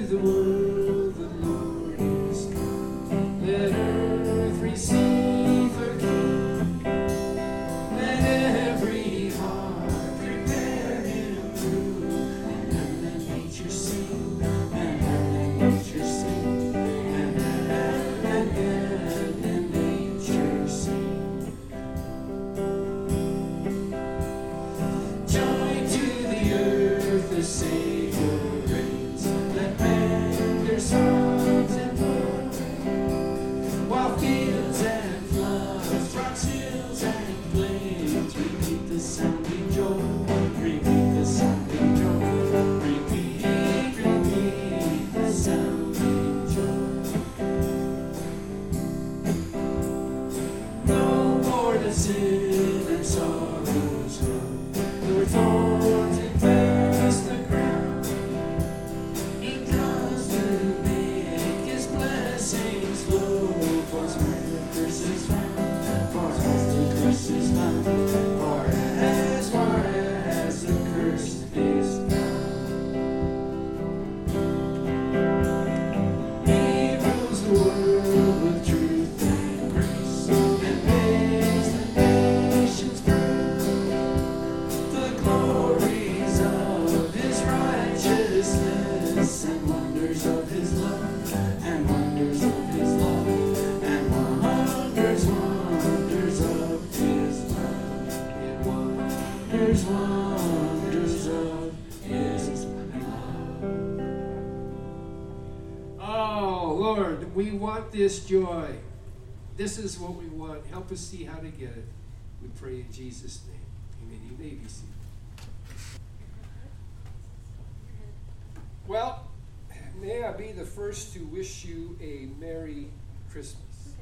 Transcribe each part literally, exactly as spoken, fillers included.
the world the Lord is come. Let earth receive her King. Let every heart prepare him through. And earth and nature sing, and earth and nature sing, and earth and earth and nature sing. Joy to the earth, the Savior reigns. Let men their songs and love, while fields and floods, rocks, hills and plains repeat the sounding joy, repeat the sounding joy, repeat, repeat the sounding joy. No more the sin and sorrows run, nor thorns infest the ground. He comes to make his blessings flow, for where the curse is found, far as the curse is found, far as, far as the curse is found. He rules the world with truth and grace, and makes the nations prove the glories of his righteousness, and wonders of his love, and wonders of his love, and wonders, wonders of his love, and wonders, wonders of his love. Oh, Lord, we want this joy. This is what we want. Help us see how to get it. We pray in Jesus' name. Amen. You may be seated. Well, may I be the first to wish you a Merry Christmas.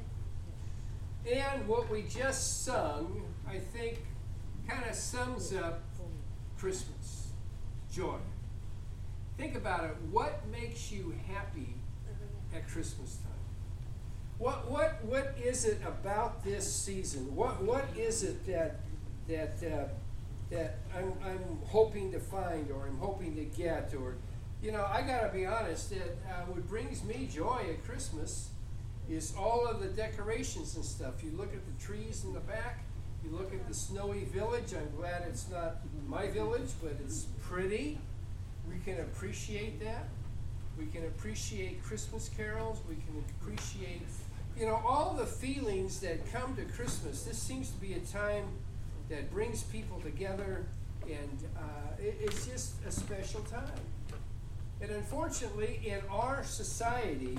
And what we just sung, I think, kind of sums up Christmas. Joy. Think about it. What makes you happy at Christmas time? What what what is it about this season? What what is it that that uh, that I'm I'm hoping to find, or I'm hoping to get, or you know, I gotta be honest. That uh, what brings me joy at Christmas is all of the decorations and stuff. You look at the trees in the back. You look at the snowy village. I'm glad it's not my village, but it's pretty. We can appreciate that. We can appreciate Christmas carols. We can appreciate, you know, all the feelings that come to Christmas. This seems to be a time that brings people together, and uh, it, it's just a special time. And unfortunately, in our society,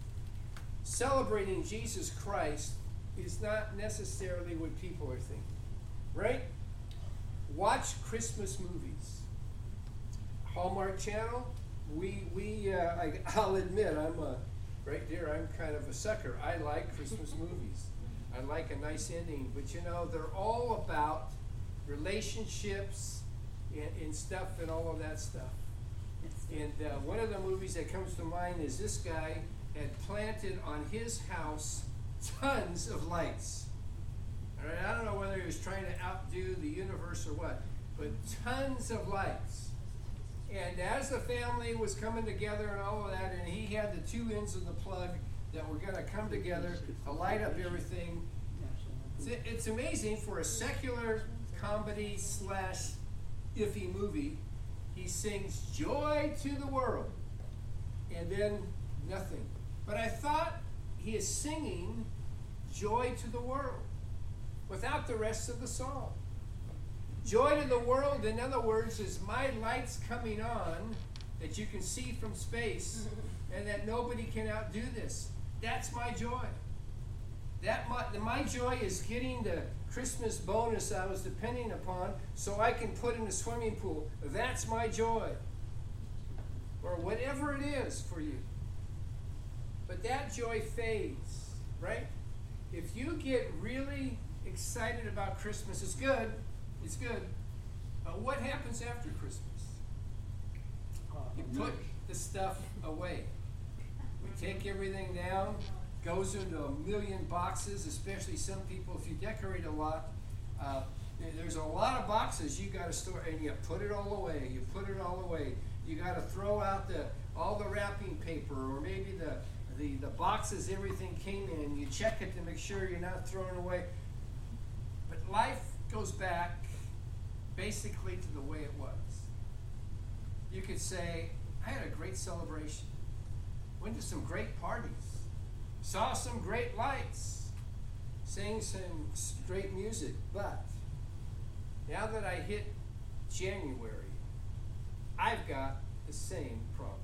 celebrating Jesus Christ is not necessarily what people are thinking, right? Watch Christmas movies. Hallmark Channel, we, we uh, I, I'll admit, I'm a, right there, I'm kind of a sucker. I like Christmas movies. I like a nice ending, but you know, they're all about relationships and, and stuff and all of that stuff. And uh, one of the movies that comes to mind is this guy had planted on his house tons of lights. All right, I don't know whether he was trying to outdo the universe or what, but tons of lights. And as the family was coming together and all of that, and he had the two ends of the plug that were going to come together to light up everything. It's amazing for a secular comedy slash iffy movie. He sings joy to the world, and then nothing. But I thought he is singing joy to the world without the rest of the song. Joy to the world, in other words, is my lights coming on that you can see from space, and that nobody can outdo this. That's my joy. That my, my joy is getting the Christmas bonus I was depending upon so I can put in a swimming pool. That's my joy. Or whatever it is for you. But that joy fades, right? If you get really excited about Christmas, it's good. It's good. But what happens after Christmas? You put the stuff away. We take everything down, goes into a million boxes, especially some people, if you decorate a lot, uh, there's a lot of boxes you got to store, and you put it all away. You put it all away. You got to throw out the, all the wrapping paper, or maybe the, the, the boxes everything came in, you check it to make sure you're not throwing away. But life goes back basically to the way it was. You could say, I had a great celebration. Went to some great parties. Saw some great lights. Sang some great music. But now that I hit January, I've got the same problem.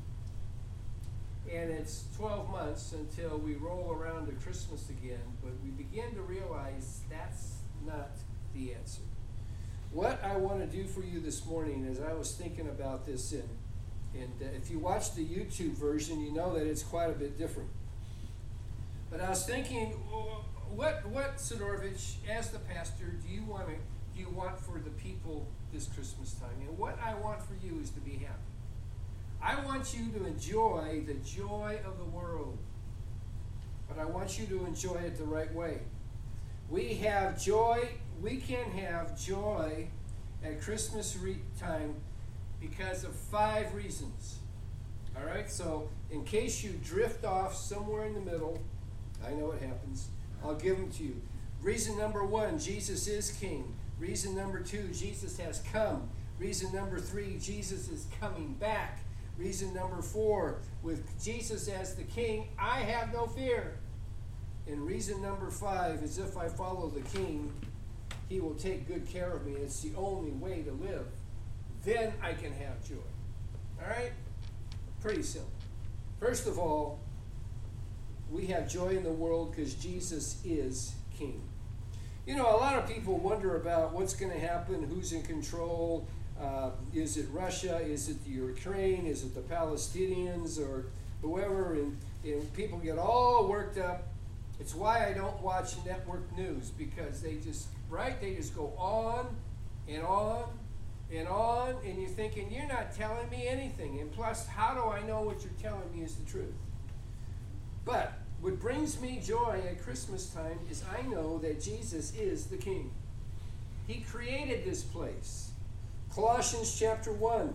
And it's twelve months until we roll around to Christmas again, but we begin to realize that's not the answer. What I want to do for you this morning, as I was thinking about this, and, and uh, if you watch the YouTube version, you know that it's quite a bit different. But I was thinking, what, what Sidorovich, as the pastor, do you want to, do you want for the people this Christmas time? And what I want for you is to be happy. I want you to enjoy the joy of the world, but I want you to enjoy it the right way. We have joy, we can have joy at Christmas re- time because of five reasons. All right, so in case you drift off somewhere in the middle, I know it happens, I'll give them to you. Reason number one, Jesus is King. Reason number two, Jesus has come. Reason number three, Jesus is coming back. Reason number four, with Jesus as the King, I have no fear. And reason number five is if I follow the King, he will take good care of me. It's the only way to live. Then I can have joy. All right? Pretty simple. First of all, we have joy in the world because Jesus is King. You know, a lot of people wonder about what's going to happen, who's in control. Uh, is it Russia? Is it the Ukraine? Is it the Palestinians or whoever? And, and people get all worked up. It's why I don't watch network news, because they just, right, they just go on and on and on, and you're thinking, you're not telling me anything. And plus, how do I know what you're telling me is the truth? But what brings me joy at Christmas time is I know that Jesus is the King. He created this place. Colossians chapter one,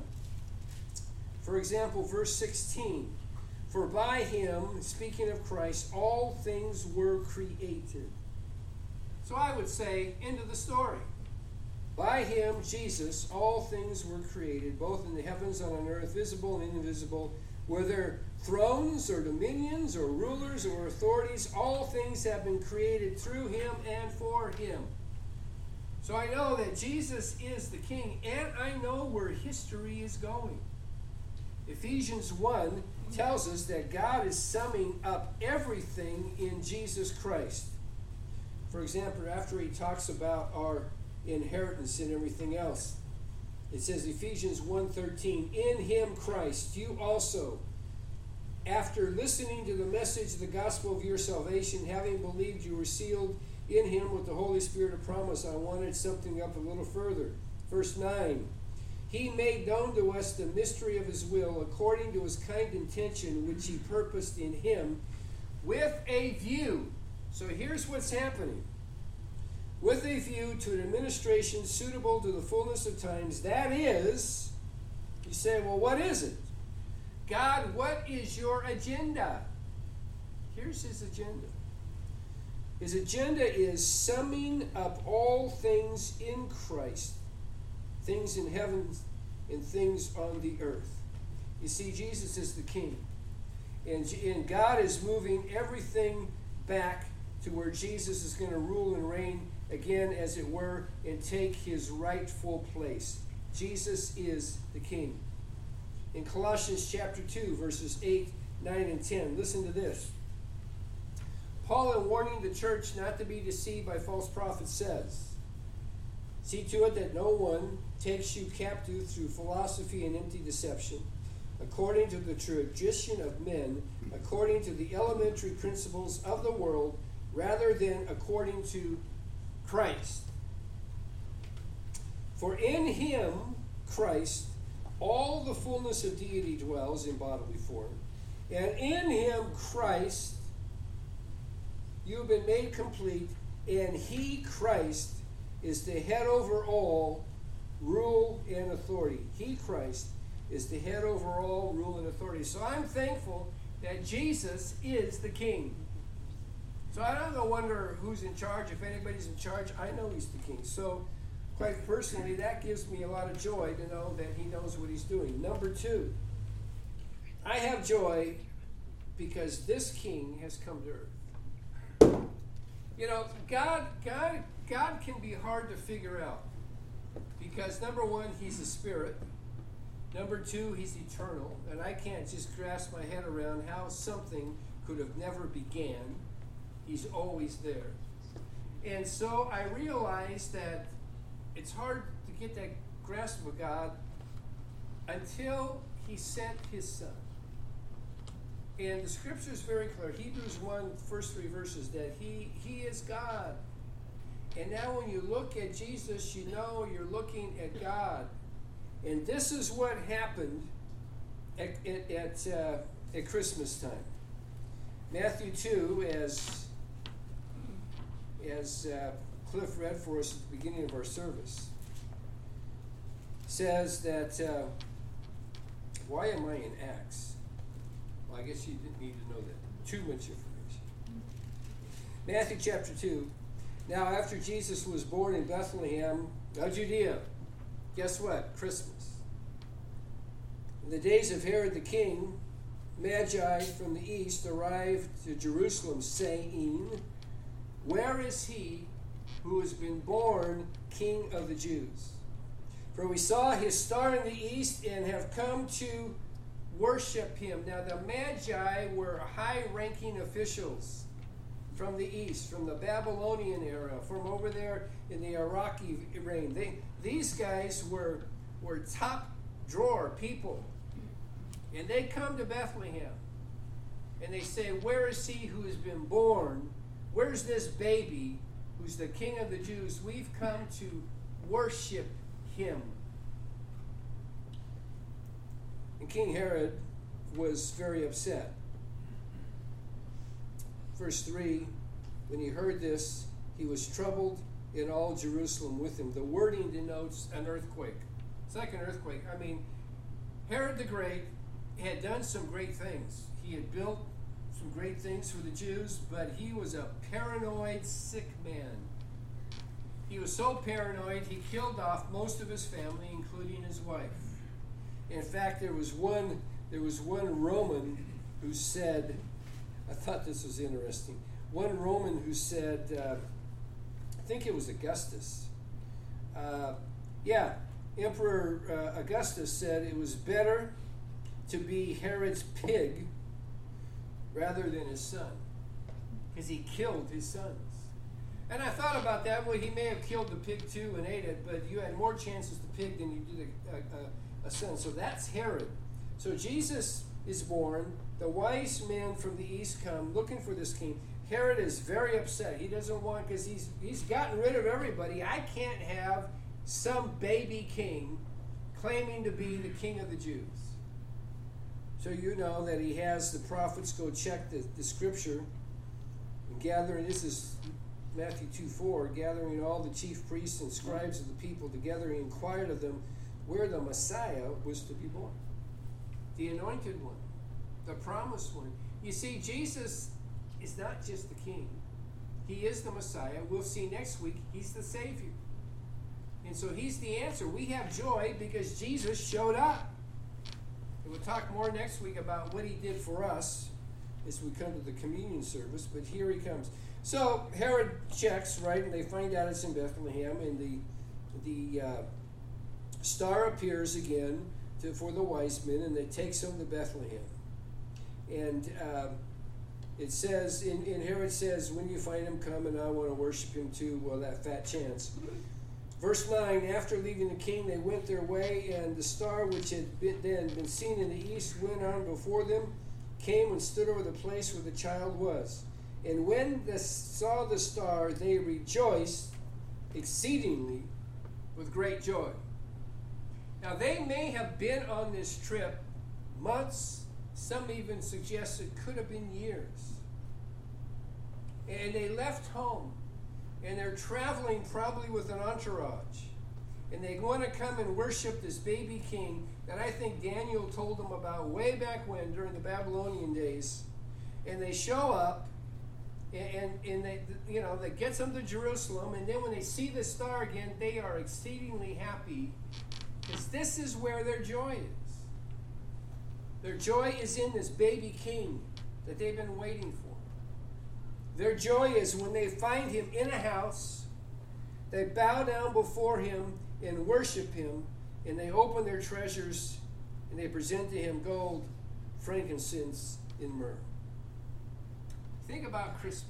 for example, verse sixteen. For by him, speaking of Christ, all things were created. So I would say, end of the story. By him, Jesus, all things were created, both in the heavens and on earth, visible and invisible. Whether thrones or dominions or rulers or authorities, all things have been created through him and for him. So I know that Jesus is the King, and I know where history is going. Ephesians one tells us that God is summing up everything in Jesus Christ. For example, after he talks about our inheritance and everything else, it says Ephesians one thirteen, in him Christ, you also, after listening to the message of the gospel of your salvation, having believed, you were sealed in him with the Holy Spirit of promise. I wanted something up a little further. Verse nine. He made known to us the mystery of his will, according to his kind intention, which he purposed in him, with a view. So here's what's happening. With a view to an administration suitable to the fullness of times. That is, you say, well, what is it? God, what is your agenda? Here's his agenda. His agenda is summing up all things in Christ. Things in heaven and things on the earth. You see, Jesus is the King. And, and God is moving everything back to where Jesus is going to rule and reign again, as it were, and take his rightful place. Jesus is the King. In Colossians chapter two, verses eight, nine, and ten, listen to this. Paul, in warning the church not to be deceived by false prophets, says, see to it that no one takes you captive through philosophy and empty deception, according to the tradition of men, according to the elementary principles of the world, rather than according to Christ. For in him, Christ, all the fullness of deity dwells in bodily form, and in him, Christ, you have been made complete, and he, Christ, is the head over all rule and authority. He, Christ, is the head over all rule and authority. So I'm thankful that Jesus is the king. So I don't wonder who's in charge. If anybody's in charge, I know he's the king. So quite personally, that gives me a lot of joy to know that he knows what he's doing. Number two, I have joy because this king has come to earth. You know, God, God, God can be hard to figure out because number one, he's a spirit. Number two, he's eternal, and I can't just grasp my head around how something could have never began. He's always there. And so I realized that it's hard to get that grasp of God until he sent his son. And the scripture is very clear. Hebrews one, first three verses, that he, he is God. And now when you look at Jesus, you know you're looking at God. And this is what happened at, at, at, uh, at Christmas time. Matthew two, as, as uh, Cliff read for us at the beginning of our service, says that, uh, why am I in Acts? Well, I guess you didn't need to know that. Too much information. Matthew chapter two. Now after Jesus was born in Bethlehem of Judea, guess what? Christmas. In the days of Herod the king, Magi from the east arrived to Jerusalem, saying, "Where is he who has been born King of the Jews? For we saw his star in the east and have come to worship him." Now the Magi were high-ranking officials from the east, from the Babylonian era, from over there in the Iraqi reign. They, these guys were, were top drawer people. And they come to Bethlehem. And they say, "Where is he who has been born? Where's this baby who's the King of the Jews? We've come to worship him." And King Herod was very upset. Verse three, when he heard this, he was troubled, and all Jerusalem with him. The wording denotes an earthquake. It's like an earthquake. I mean, Herod the Great had done some great things. He had built some great things for the Jews, but he was a paranoid, sick man. He was so paranoid, he killed off most of his family, including his wife. In fact, there was one, there was one Roman who said, I thought this was interesting, one Roman who said, uh, I think it was Augustus, uh, yeah, Emperor uh, Augustus said it was better to be Herod's pig rather than his son, because he killed his sons. And I thought about that. Well, he may have killed the pig too and ate it, but you had more chances to pig than you did a, a, a son. So that's Herod. So Jesus is born. The wise men from the east come looking for this king. Herod is very upset. He doesn't want, because he's he's gotten rid of everybody. I can't have some baby king claiming to be the king of the Jews. So you know that he has the prophets go check the, the scripture and gathering, this is Matthew two four, gathering all the chief priests and scribes of the people together, he inquired of them where the Messiah was to be born. The anointed one, the promised one. You see, Jesus is not just the king. He is the Messiah. We'll see next week, he's the Savior. And so he's the answer. We have joy because Jesus showed up. And we'll talk more next week about what he did for us as we come to the communion service, but here he comes. So Herod checks, right, and they find out it's in Bethlehem, and the the uh, star appears again to, for the wise men, and they takes them to Bethlehem. And uh, it says, in, in Herod says, when you find him, come, and I want to worship him too. Well, that fat chance. Verse nine, after leaving the king, they went their way, and the star which had been, then been seen in the east went on before them, came and stood over the place where the child was. And when they saw the star, they rejoiced exceedingly with great joy. Now, they may have been on this trip months, some even suggest it could have been years. And they left home. And they're traveling probably with an entourage. And they want to come and worship this baby king that I think Daniel told them about way back when, during the Babylonian days. And they show up, and, and, and they, you know, that gets them to Jerusalem, and then when they see the star again, they are exceedingly happy, because this is where their joy is. Their joy is in this baby king that they've been waiting for. Their joy is when they find him in a house, they bow down before him and worship him, and they open their treasures and they present to him gold, frankincense, and myrrh. Think about Christmas.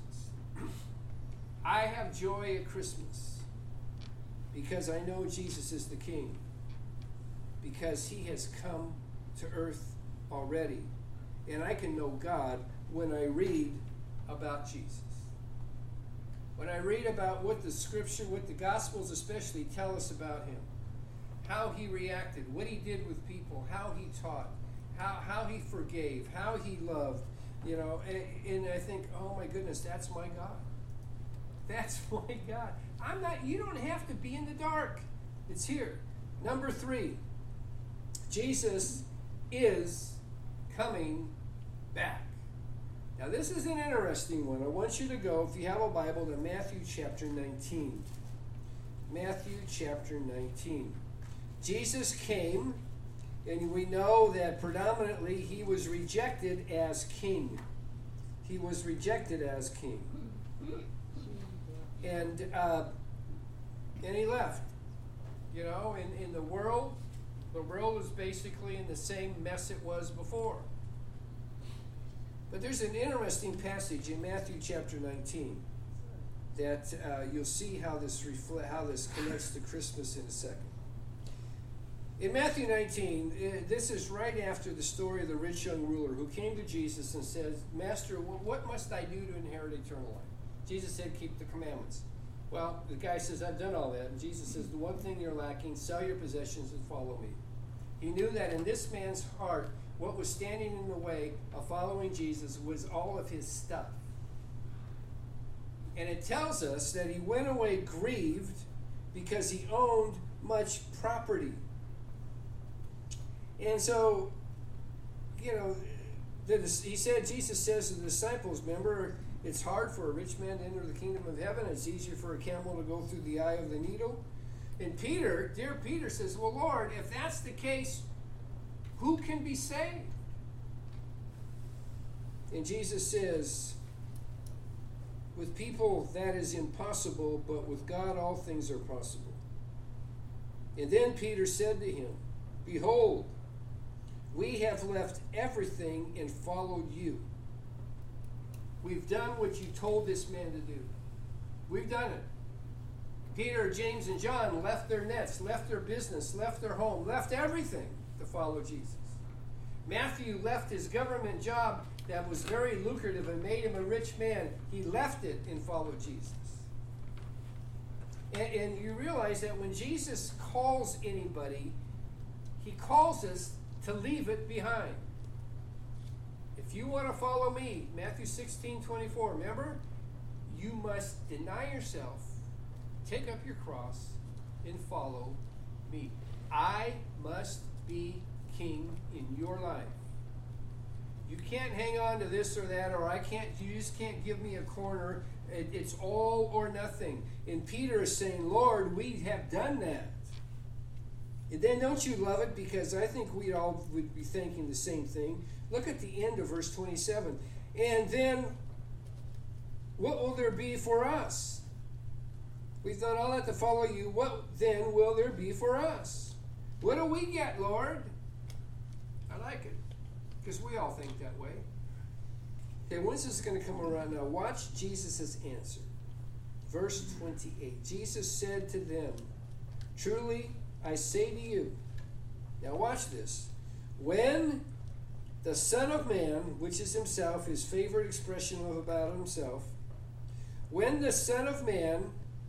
I have joy at Christmas because I know Jesus is the King, because he has come to earth already. And I can know God when I read about Jesus. When I read about what the Scripture, what the Gospels especially tell us about him, how he reacted, what he did with people, how he taught, how, how he forgave, how he loved, you know, and, and I think, oh my goodness, that's my God. That's my God. I'm not, you don't have to be in the dark. It's here. Number three, Jesus is coming back. Now this is an interesting one. I want you to go, if you have a Bible, to Matthew chapter nineteen. Matthew chapter nineteen. Jesus came, and we know that predominantly he was rejected as king. He was rejected as king. And uh, and he left. You know, in, in the world, the world is basically in the same mess it was before. But there's an interesting passage in Matthew chapter nineteen that uh, you'll see how this refle- how this connects to Christmas in a second. In Matthew nineteen, uh, this is right after the story of the rich young ruler who came to Jesus and said, Master, what must I do to inherit eternal life? Jesus said, keep the commandments. Well, the guy says, I've done all that. And Jesus says, the one thing you're lacking, sell your possessions and follow me. He knew that in this man's heart, what was standing in the way of following Jesus was all of his stuff. And it tells us that he went away grieved because he owned much property. And so, you know, the, he said, Jesus says to the disciples, remember, it's hard for a rich man to enter the kingdom of heaven. It's easier for a camel to go through the eye of the needle. And Peter, dear Peter, says, well, Lord, if that's the case, who can be saved? And Jesus says, with people that is impossible, but with God all things are possible. And then Peter said to him, behold, we have left everything and followed you. We've done what you told this man to do. We've done it. Peter, James, and John left their nets, left their business, left their home, left everything to follow Jesus. Matthew left his government job that was very lucrative and made him a rich man. He left it and followed Jesus. And, and you realize that when Jesus calls anybody, he calls us to leave it behind. If you want to follow me, Matthew sixteen twenty-four, remember? You must deny yourself, take up your cross, and follow me. I must be king in your life. You can't hang on to this or that, or I can't, you just can't give me a corner. It, it's all or nothing. And Peter is saying, Lord, we have done that. And then don't you love it? Because I think we all would be thinking the same thing. Look at the end of verse twenty-seven. And then, what will there be for us? We've done all that to follow you. What then will there be for us? What do we get, Lord? I like it, because we all think that way. Okay, when's this going to come around now? Watch Jesus' answer. Verse twenty-eight. Jesus said to them, truly I say to you, now watch this, when the Son of Man, which is himself, his favorite expression of about himself, when the Son of Man,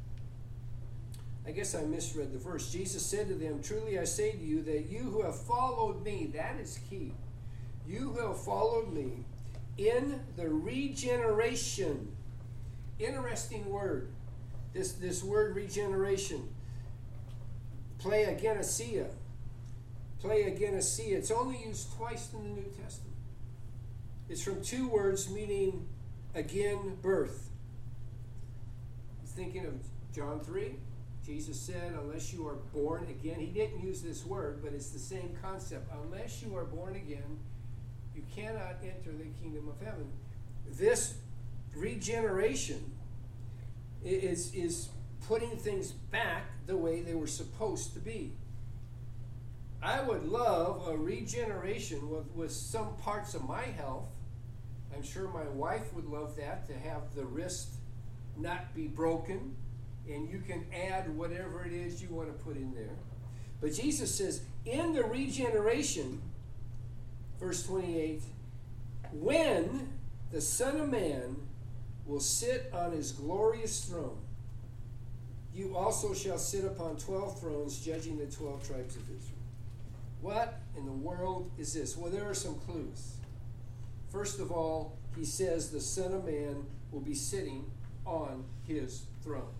I guess I misread the verse, Jesus said to them, truly I say to you that you who have followed me, that is key, you who have followed me in the regeneration, interesting word, this, this word regeneration, pleiogenesia, play again a see. It's only used twice in the New Testament. It's from two words meaning again, birth. Thinking of John three, Jesus said, unless you are born again. He didn't use this word, but it's the same concept. Unless you are born again, you cannot enter the kingdom of heaven. This regeneration is, is putting things back the way they were supposed to be. I would love a regeneration with, with some parts of my health. I'm sure my wife would love that, to have the wrist not be broken, and you can add whatever it is you want to put in there. But Jesus says, in the regeneration, verse twenty-eight, when the Son of Man will sit on his glorious throne, you also shall sit upon twelve thrones, judging the twelve tribes of Israel. What in the world is this? Well, there are some clues. First of all, he says the Son of Man will be sitting on his throne.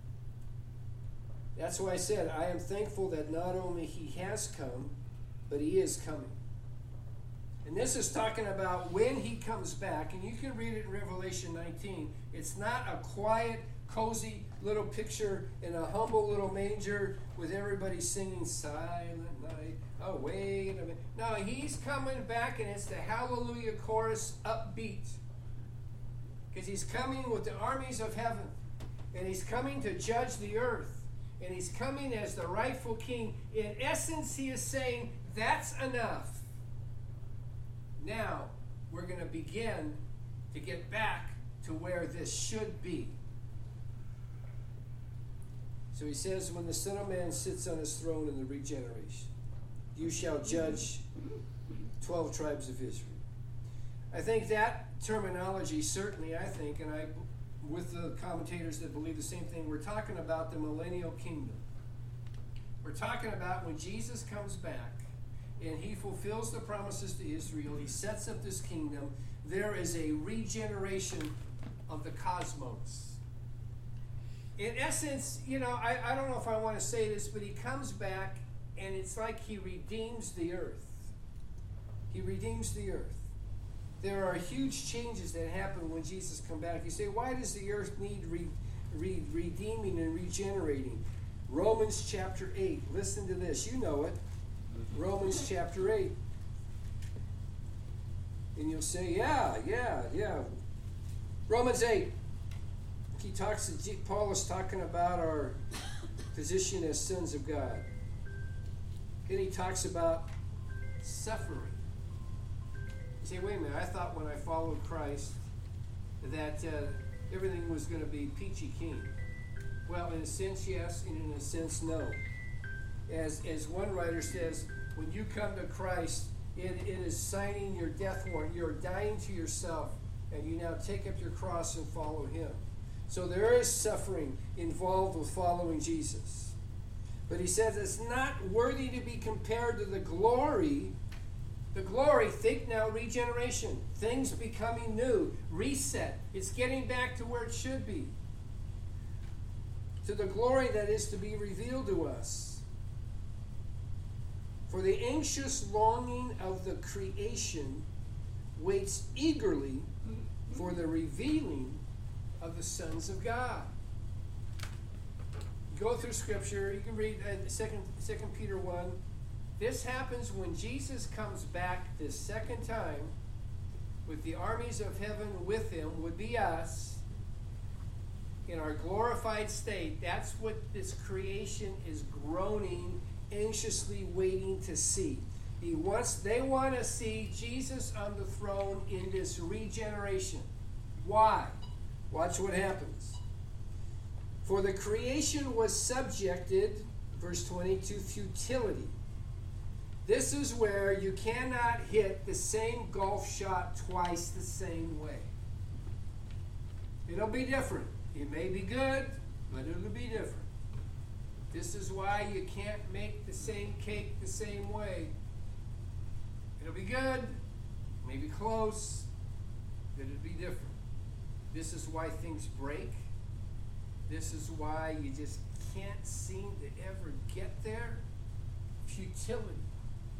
That's why I said I am thankful that not only he has come, but he is coming. And this is talking about when he comes back, and you can read it in Revelation nineteen. It's not a quiet, cozy little picture in a humble little manger with everybody singing Silent Night. Oh, wait a minute. No, he's coming back, and it's the Hallelujah chorus upbeat. Because he's coming with the armies of heaven, and he's coming to judge the earth, and he's coming as the rightful king. In essence, he is saying, that's enough. Now, we're going to begin to get back to where this should be. So he says, when the Son of Man sits on his throne in the regeneration, you shall judge twelve tribes of Israel. I think that terminology, certainly, I think, and I, with the commentators that believe the same thing, we're talking about the millennial kingdom. We're talking about when Jesus comes back and he fulfills the promises to Israel, he sets up this kingdom, there is a regeneration of the cosmos. In essence, you know, I, I don't know if I want to say this, but he comes back and it's like he redeems the earth. He redeems the earth. There are huge changes that happen when Jesus comes back. You say, why does the earth need re, re, redeeming and regenerating? Romans chapter eight. Listen to this. You know it. Romans chapter eight. And you'll say, yeah, yeah, yeah. Romans eight. He talks. Paul is talking about our position as sons of God. Then he talks about suffering. You say, wait a minute, I thought when I followed Christ that uh, everything was going to be peachy keen. Well, in a sense, yes, and in a sense, no. As, as one writer says, when you come to Christ, it, it is signing your death warrant. You're dying to yourself, and you now take up your cross and follow him. So there is suffering involved with following Jesus. But he says it's not worthy to be compared to the glory. The glory, think now, regeneration. Things becoming new. Reset. It's getting back to where it should be. To the glory that is to be revealed to us. For the anxious longing of the creation waits eagerly for the revealing of the sons of God. Go through Scripture. You can read uh, Second Peter one. This happens when Jesus comes back this second time with the armies of heaven with him, would be us, in our glorified state. That's what this creation is groaning, anxiously waiting to see. He wants, they want to see Jesus on the throne in this regeneration. Why? Watch what happens. For the creation was subjected, verse twenty, to futility. This is where you cannot hit the same golf shot twice the same way. It'll be different. It may be good, but it'll be different. This is why you can't make the same cake the same way. It'll be good, maybe close, but it'll be different. This is why things break. This is why you just can't seem to ever get there. Futility.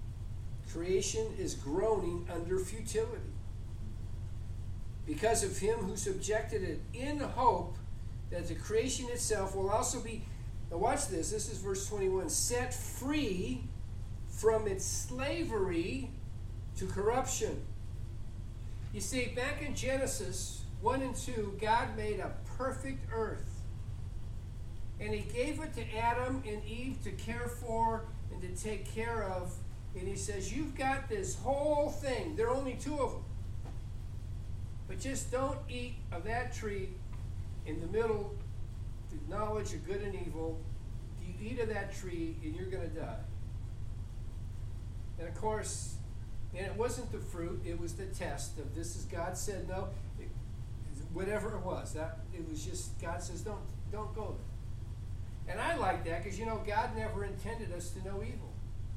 Creation is groaning under futility because of him who subjected it, in hope that the creation itself will also be, now watch this, this is verse twenty-one, set free from its slavery to corruption. You see, back in Genesis one and two, God made a perfect earth. And he gave it to Adam and Eve to care for and to take care of. And he says, you've got this whole thing. There are only two of them. But just don't eat of that tree in the middle, the knowledge of good and evil. You eat of that tree and you're going to die. And of course, and it wasn't the fruit, it was the test of this is God said no. It, whatever it was, that it was just God says don't don't go there. And I like that because you know God never intended us to know evil.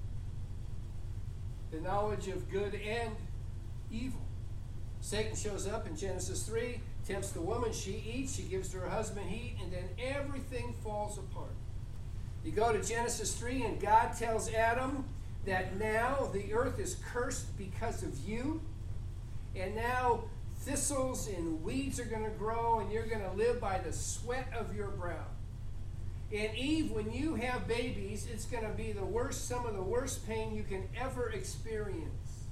The knowledge of good and evil. Satan shows up in Genesis three, tempts the woman, she eats, she gives to her husband, he, and then everything falls apart. You go to Genesis three and God tells Adam that now the earth is cursed because of you, and now thistles and weeds are going to grow and you're going to live by the sweat of your brow. And Eve, when you have babies, it's going to be the worst, some of the worst pain you can ever experience.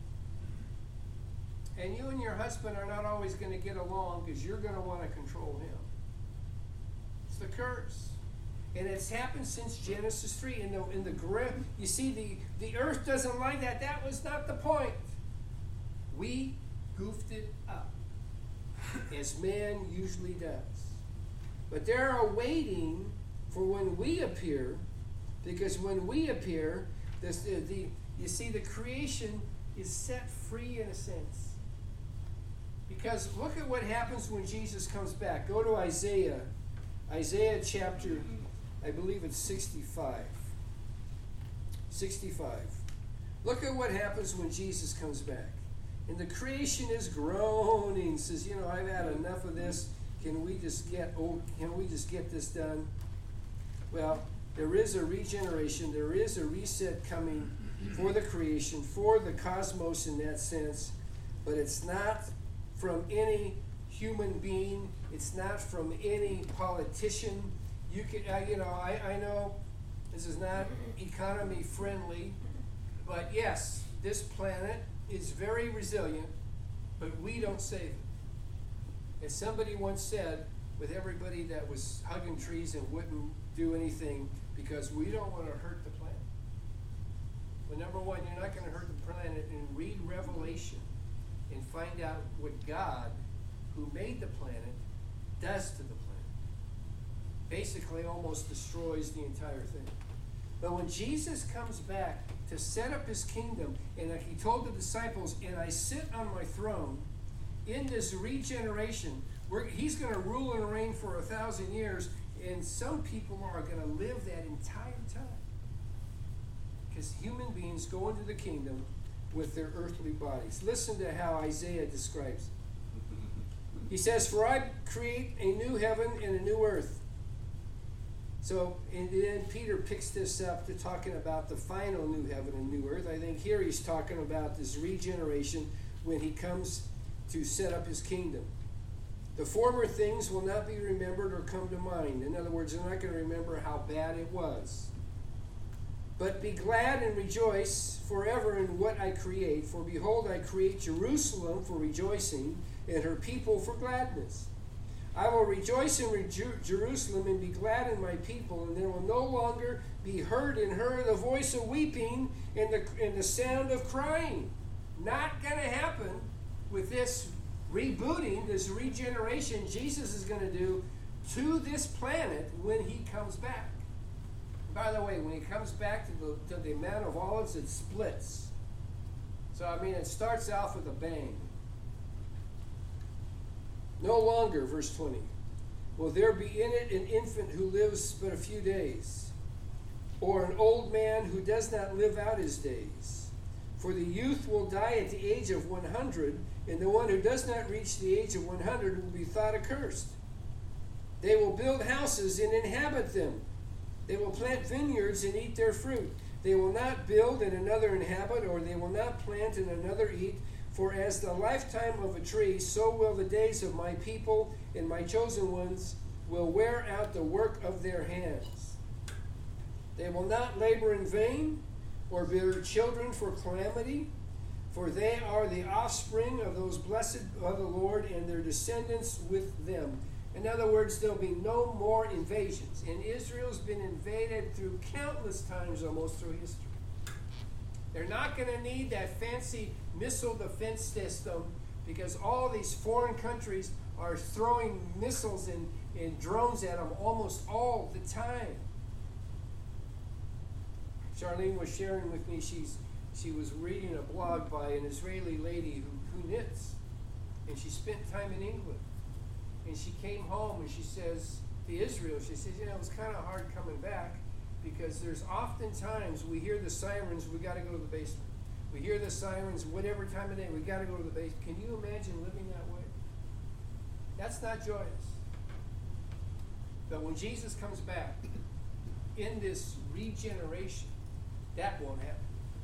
And you and your husband are not always going to get along because you're going to want to control him. It's the curse. And it's happened since Genesis three. In the, in the you see, the, the earth doesn't like that. That was not the point. We goofed it up, as man usually does. But they're awaiting for when we appear, because when we appear, this, the, the, you see, the creation is set free in a sense. Because look at what happens when Jesus comes back. Go to Isaiah, Isaiah chapter, I believe it's sixty-five. sixty-five. Look at what happens when Jesus comes back. And the creation is groaning, says, you know, I've had enough of this. Can we just get oh, can we just get this done? Well, there is a regeneration, there is a reset coming for the creation, for the cosmos in that sense, but it's not from any human being, it's not from any politician. You can, uh, you know, I, I know this is not economy friendly, but yes, this planet is very resilient, but we don't save it. As somebody once said, with everybody that was hugging trees and wouldn't do anything because we don't want to hurt the planet. Well, number one, you're not going to hurt the planet, and read Revelation and find out what God, who made the planet, does to the planet. Basically almost destroys the entire thing. But when Jesus comes back to set up his kingdom, and like he told the disciples, and I sit on my throne, in this regeneration, where he's going to rule and reign for a thousand years, and some people are going to live that entire time. Because human beings go into the kingdom with their earthly bodies. Listen to how Isaiah describes it. He says, for I create a new heaven and a new earth. So, and then Peter picks this up to talking about the final new heaven and new earth. I think here he's talking about this regeneration when he comes to set up his kingdom. The former things will not be remembered or come to mind. In other words, they're not going to remember how bad it was. But be glad and rejoice forever in what I create. For behold, I create Jerusalem for rejoicing, and her people for gladness. I will rejoice in Re- Jerusalem and be glad in my people, and there will no longer be heard in her the voice of weeping and the, and the sound of crying. Not going to happen with this rebooting, this regeneration Jesus is going to do to this planet when he comes back. By the way, when he comes back to the, to the Mount of Olives, it splits. So, I mean, it starts off with a bang. No longer, verse twenty, will there be in it an infant who lives but a few days, or an old man who does not live out his days. For the youth will die at the age of one hundred, and the one who does not reach the age of one hundred will be thought accursed. They will build houses and inhabit them. They will plant vineyards and eat their fruit. They will not build and another inhabit, or they will not plant and another eat. For as the lifetime of a tree, so will the days of my people and my chosen ones will wear out the work of their hands. They will not labor in vain, or bear children for calamity, for they are the offspring of those blessed of the Lord, and their descendants with them. In other words, there'll be no more invasions. And Israel's been invaded through countless times almost through history. They're not going to need that fancy missile defense system because all these foreign countries are throwing missiles and, and drones at them almost all the time. Charlene was sharing with me, she's she was reading a blog by an Israeli lady who, who knits. And she spent time in England. And she came home and she says to Israel, she says, you know, it was kind of hard coming back because there's often times we hear the sirens, we got to go to the basement. We hear the sirens, whatever time of day, we got to go to the basement. Can you imagine living that way? That's not joyous. But when Jesus comes back in this regeneration, that won't happen.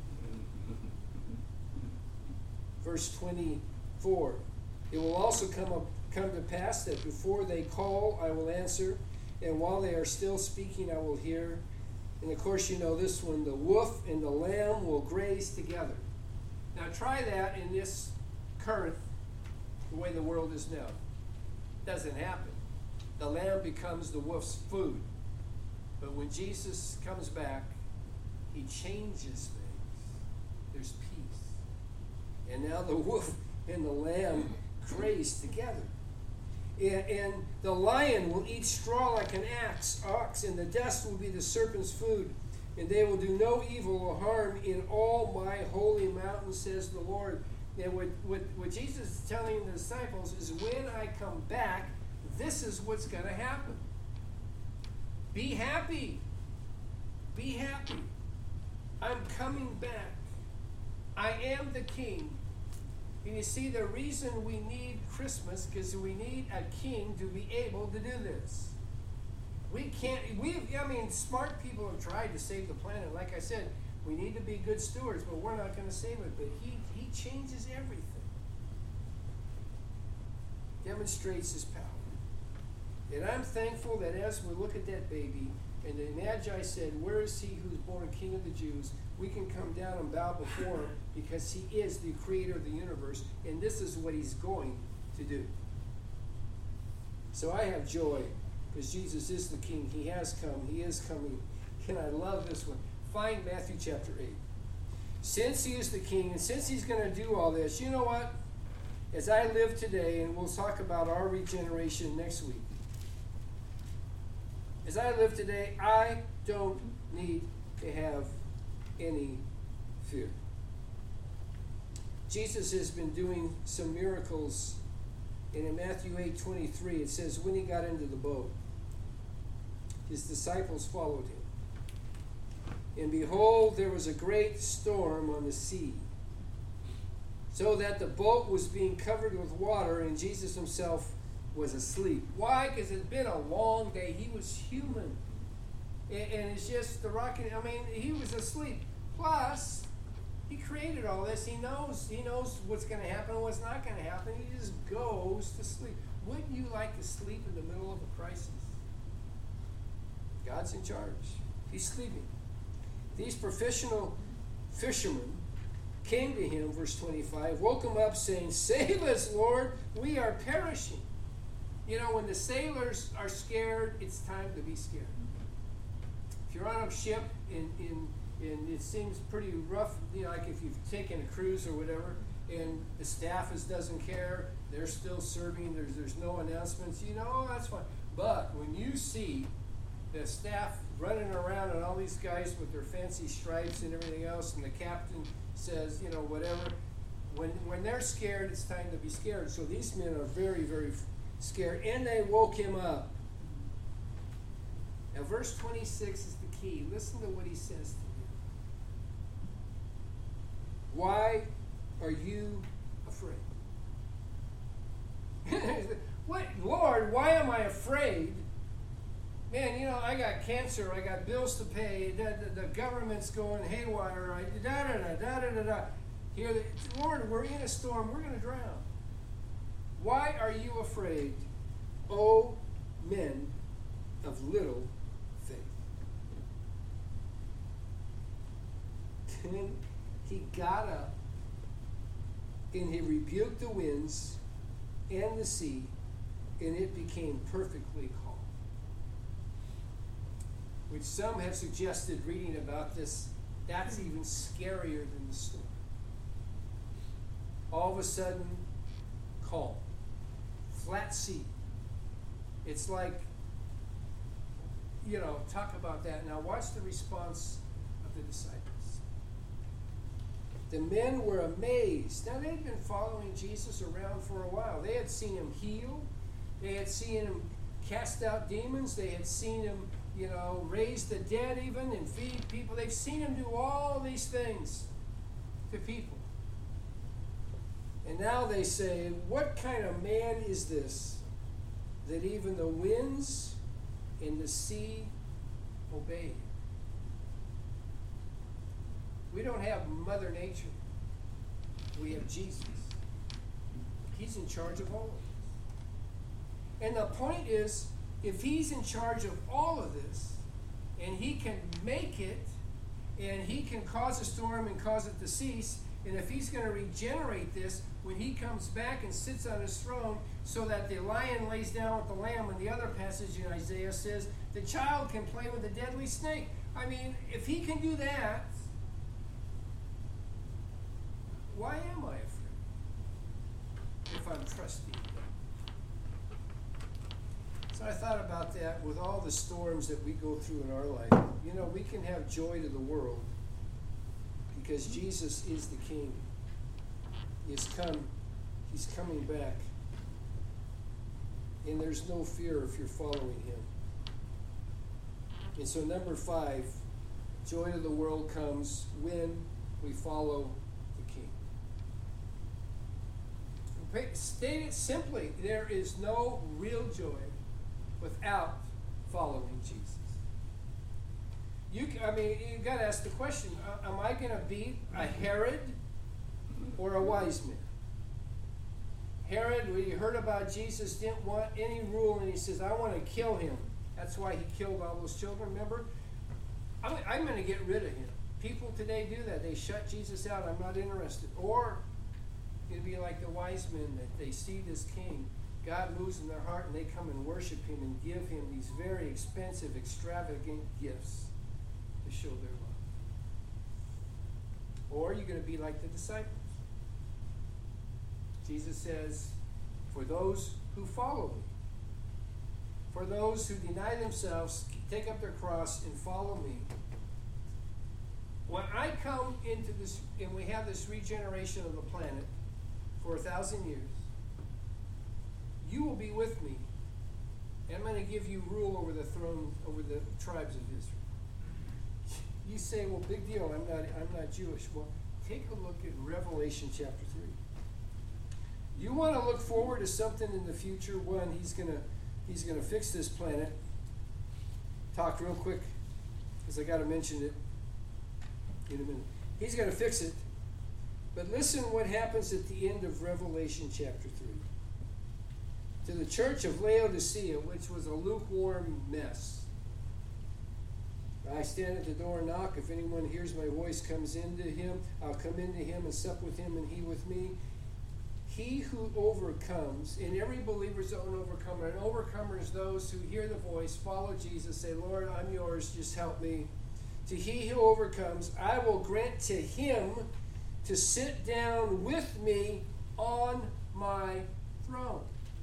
Verse twenty-four, it will also come up, come to pass that before they call, I will answer, and while they are still speaking, I will hear. And of course, you know this one, the wolf and the lamb will graze together. Now try that in this current, the way the world is now. It doesn't happen. The lamb becomes the wolf's food. But when Jesus comes back, he changes things. There's peace. And now the wolf and the lamb graze together. And, and the lion will eat straw like an axe, ox, and the dust will be the serpent's food. And they will do no evil or harm in all my holy mountain, says the Lord. And what, what, what Jesus is telling the disciples is when I come back, this is what's going to happen. Be happy. Be happy. I'm coming back. I am the king. And you see, the reason we need Christmas, because we need a king to be able to do this. We can't, we, I mean, smart people have tried to save the planet. Like I said, we need to be good stewards, but we're not going to save it. But he, he changes everything. Demonstrates his power. And I'm thankful that as we look at that baby, and the Magi said, where is he who's born King of the Jews? We can come down and bow before him because he is the creator of the universe, and this is what he's going to do. So I have joy because Jesus is the King. He has come. He is coming. And I love this one. Find Matthew chapter eight. Since he is the King, and since he's going to do all this, you know what? As I live today, and we'll talk about our regeneration next week, as I live today, I don't need to have any fear. Jesus has been doing some miracles, and in Matthew eight twenty-three it says, when he got into the boat, his disciples followed him. And behold, there was a great storm on the sea, so that the boat was being covered with water, and Jesus himself was asleep. Why? Because it's been a long day. He was human. And, and it's just the rocket. I mean, he was asleep. Plus, he created all this. He knows, he knows what's going to happen and what's not going to happen. He just goes to sleep. Wouldn't you like to sleep in the middle of a crisis? God's in charge. He's sleeping. These professional fishermen came to him, verse twenty-five, woke him up saying, save us, Lord, we are perishing. You know, when the sailors are scared, it's time to be scared. If you're on a ship and, and, and it seems pretty rough, you know, like if you've taken a cruise or whatever, and the staff is, doesn't care, they're still serving, there's, there's no announcements, you know, oh, that's fine. But when you see the staff running around and all these guys with their fancy stripes and everything else, and the captain says, you know, whatever, when, when they're scared, it's time to be scared. So these men are very, very scared, and they woke him up. Now, verse twenty-six is the key. Listen to what he says to them. Why are you afraid? What, Lord, why am I afraid? man, you know, I got cancer, I got bills to pay, the, the, the government's going haywire, I, da da da da da da da. Here, the, Lord, we're in a storm, we're going to drown. Why are you afraid, O men of little faith? Then he got up and he rebuked the winds and the sea, and it became perfectly calm. Which some have suggested, reading about this, that's even scarier than the storm. All of a sudden, calm. Flat sea. It's like, you know, talk about that. Now watch the response of the disciples. The men were amazed. Now they'd been following Jesus around for a while. They had seen him heal. They had seen him cast out demons. They had seen him, you know, raise the dead even and feed people. They've seen him do all these things to people. And now they say, what kind of man is this that even the winds and the sea obey him? We don't have Mother Nature. We have Jesus. He's in charge of all of this. And the point is, if he's in charge of all of this, and he can make it, and he can cause a storm and cause it to cease, and if he's going to regenerate this when he comes back and sits on his throne, so that the lion lays down with the lamb, and the other passage in Isaiah says the child can play with the deadly snake. I mean, if he can do that, why am I afraid if I'm trusting him? So I thought about that with all the storms that we go through in our life. You know, we can have joy to the world because Jesus is the King. He has come. He's coming back. And there's no fear if you're following him. And so number five, joy to the world comes when we follow the King. State it simply, there is no real joy without following Jesus. You, I mean, you got to ask the question: uh, Am I going to be a Herod or a wise man? Herod, when he heard about Jesus, didn't want any rule, and he says, "I want to kill him." That's why he killed all those children. Remember, I'm, I'm going to get rid of him. People today do that; they shut Jesus out. I'm not interested. Or it'd be like the wise men that they see this king. God moves in their heart and they come and worship him and give him these very expensive, extravagant gifts to show their love. Or you're going to be like the disciples. Jesus says, for those who follow me, for those who deny themselves, take up their cross and follow me. When I come into this, and we have this regeneration of the planet for a thousand years, you will be with me, and I'm going to give you rule over the throne, over the tribes of Israel. You say, well, big deal, I'm not, I'm not Jewish. Well, take a look at Revelation chapter three. You want to look forward to something in the future. One, he's going to, he's going to fix this planet. Talk real quick, because I got to mention it in a minute. He's going to fix it. But listen what happens at the end of Revelation chapter three. To the church of Laodicea, which was a lukewarm mess. I stand at the door and knock. If anyone hears my voice, comes into him, I'll come into him and sup with him and he with me. He who overcomes, and every believer is an overcomer. An overcomer is those who hear the voice, follow Jesus, say, Lord, I'm yours, just help me. To he who overcomes, I will grant to him to sit down with me on my throne,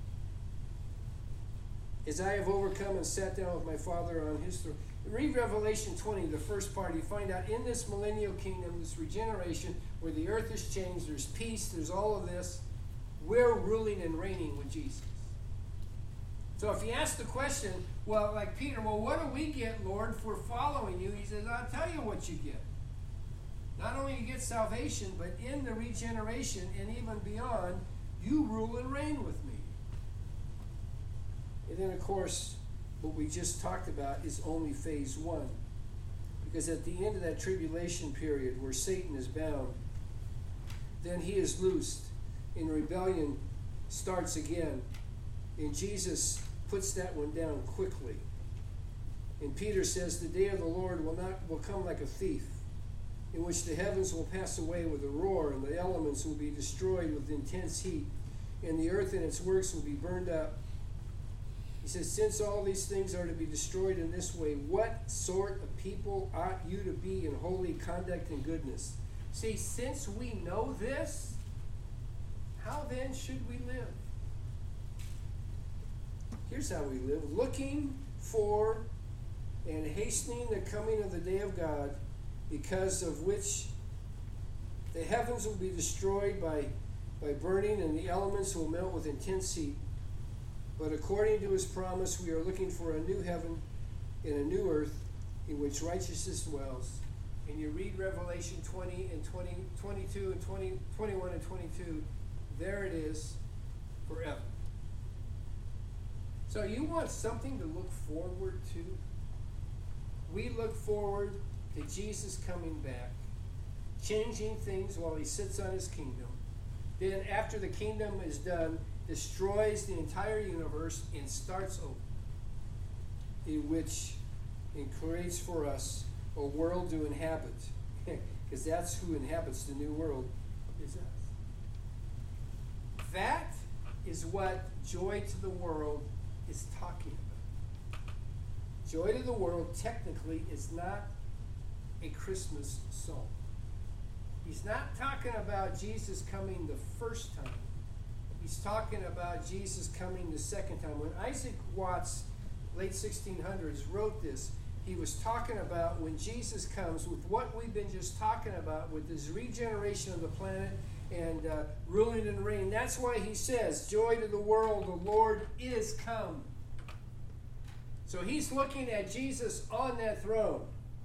as I have overcome and sat down with my Father on his throne. Read Revelation twenty, the first part. You find out in this millennial kingdom, this regeneration, where the earth is changed, there's peace, there's all of this. We're ruling and reigning with Jesus. So if you ask the question, well, like Peter, well, what do we get, Lord, for following you? He says, I'll tell you what you get. Not only you get salvation, but in the regeneration and even beyond, you rule and reign with me. And then, of course, what we just talked about is only phase one. Because at the end of that tribulation period where Satan is bound, then he is loosed, and rebellion starts again, and Jesus puts that one down quickly. And Peter says, the day of the Lord will not will come like a thief, in which the heavens will pass away with a roar, and the elements will be destroyed with intense heat, and the earth and its works will be burned up. He says, since all these things are to be destroyed in this way, what sort of people ought you to be in holy conduct and goodness? See, since we know this, how then should we live? Here's how we live. Looking for and hastening the coming of the day of God, because of which the heavens will be destroyed by, by burning, and the elements will melt with intense heat. But according to his promise, we are looking for a new heaven and a new earth in which righteousness dwells. And you read Revelation twenty and twenty, twenty-two and twenty, twenty-one and twenty-two, there it is forever. So you want something to look forward to? We look forward to Jesus coming back, changing things while he sits on his kingdom. Then after the kingdom is done, destroys the entire universe and starts over, in which it creates for us a world to inhabit, because that's who inhabits the new world, is us. That is what Joy to the World is talking about. Joy to the World technically is not a Christmas song. He's not talking about Jesus coming the first time. He's talking about Jesus coming the second time. When Isaac Watts, late sixteen hundreds, wrote this, he was talking about when Jesus comes with what we've been just talking about, with this regeneration of the planet and uh, ruling and reigning. That's why he says, joy to the world, the Lord is come. So he's looking at Jesus on that throne.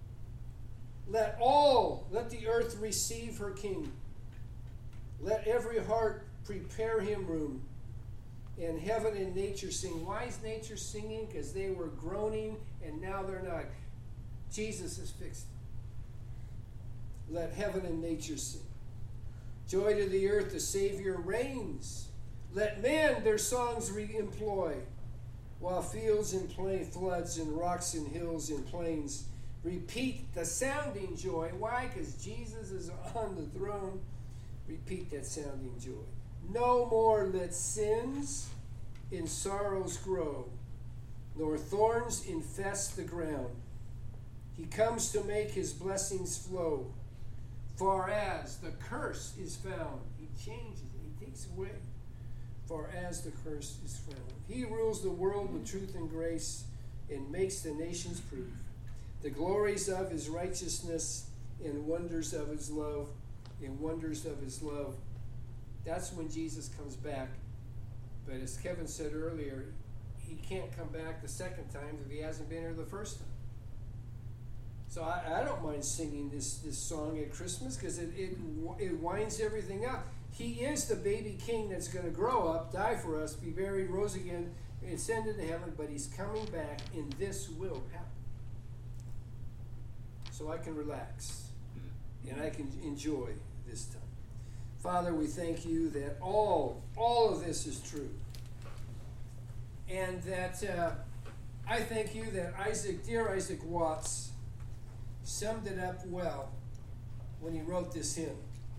Let all, let the earth receive her king. Let every heart prepare him room, and heaven and nature sing. Why is nature singing? Because they were groaning and now they're not. Jesus has fixed it. Let heaven and nature sing. Joy to the earth, the Savior reigns. Let men their songs re-employ, while fields and plain floods and rocks and hills and plains repeat the sounding joy. Why? Because Jesus is on the throne. Repeat that sounding joy. No more let sins in sorrows grow, nor thorns infest the ground. He comes to make his blessings flow, far as the curse is found. He changes it. He takes away, far as the curse is found. He rules the world with truth and grace, and makes the nations prove the glories of his righteousness and wonders of his love, and wonders of his love. That's when Jesus comes back. But as Kevin said earlier, he can't come back the second time if he hasn't been here the first time. So I, I don't mind singing this, this song at Christmas, because it, it, it winds everything up. He is the baby king that's going to grow up, die for us, be buried, rose again, and ascend into heaven, but he's coming back, and this will happen. So I can relax, and I can enjoy this time. Father, we thank you that all, all of this is true. And that uh, I thank you that Isaac, dear Isaac Watts, summed it up well when he wrote this hymn.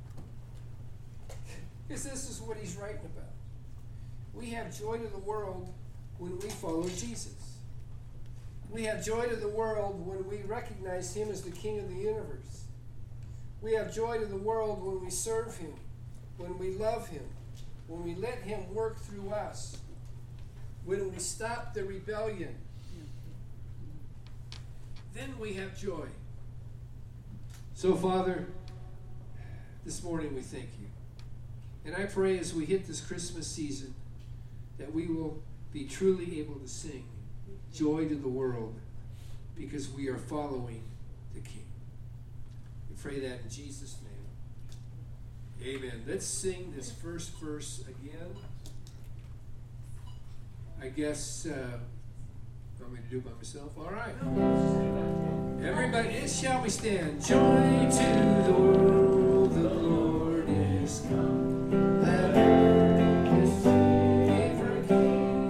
Because this is what he's writing about. We have joy to the world when we follow Jesus. We have joy to the world when we recognize him as the King of the universe. We have joy to the world when we serve him, when we love him, when we let him work through us, when we stop the rebellion. Then we have joy. So, Father, this morning we thank you. And I pray as we hit this Christmas season that we will be truly able to sing joy to the world, because we are following the King. We pray that in Jesus' name. Amen. Let's sing this first verse again. I guess uh, Want me to do it by myself? All right. Everybody, shall we stand? Joy to the world, the Lord is come. Let earth his favor King.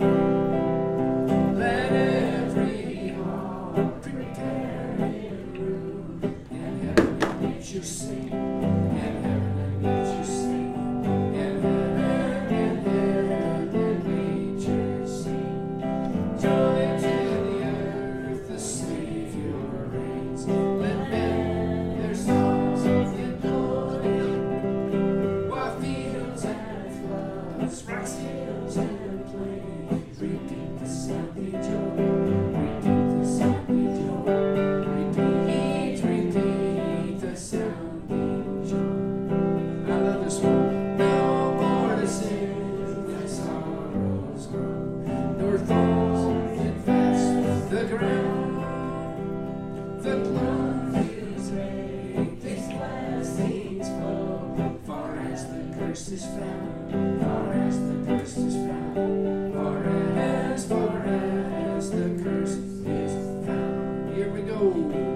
Let every heart prepare him room. And heaven and nature sing. And heaven and nature sing. And heaven and heaven and nature sing. Joy to the earth, the Savior reigns. Let men their songs employ, while fields and floods, rocks, hills and plains repeat the sounding joy. Repeat the sounding joy. Repeat, repeat the sounding joy. I love this one. No more to sin and sorrows grow, nor thorns infest the ground. The blood is made, these blessings flow, far as the curse is found, far as the curse is found, far as, far as the curse is found. Here we go.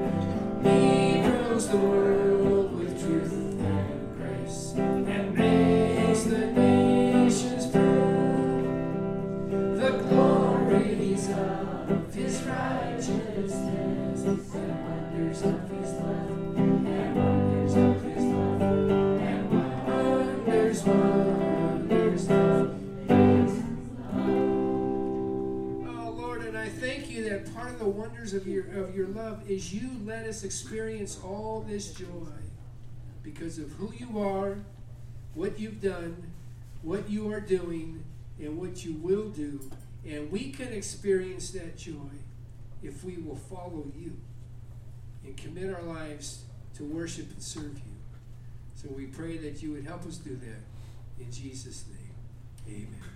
He rules the world with truth and grace, and makes the nations proud. The glories of his righteousness, and wonders of his love, and wonders of his love, and wonders, wonders of his love. Oh Lord, and I thank you that part of the wonders of your of your love is you let us experience all this joy because of who you are, what you've done, what you are doing, and what you will do. And we can experience that joy if we will follow you and commit our lives to worship and serve you. So we pray that you would help us do that. In Jesus' name, amen.